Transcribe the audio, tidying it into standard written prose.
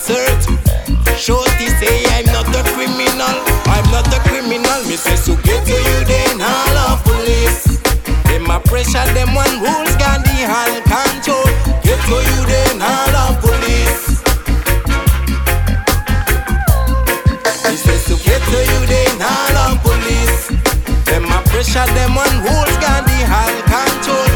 assert. Shorty say I'm not a criminal, I'm not a criminal. Me say so get to you then all of police. Them a pressure, them one rules got the hand control. Get to you then all of police. Me say so get to you then all of police. Them a pressure, them one rules got the hand control.